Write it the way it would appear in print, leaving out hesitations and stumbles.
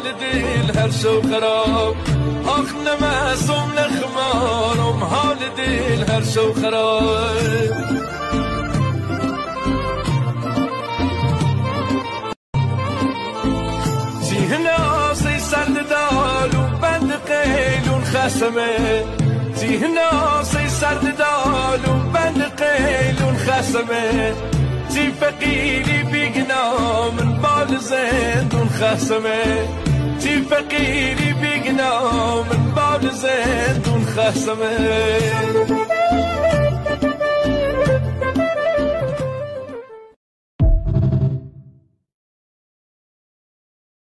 دل هر شو خراب آخ نمسم نخمارم حال دل هر شو خراب جیهنا سی سرد دالو بند قیلون خسمه جیهنا سی سرد دالو بند قیلون خسمه جی فقیری بیگنا من بال زندون خسمه جی فقیری بیگنا من بال زندون خسمه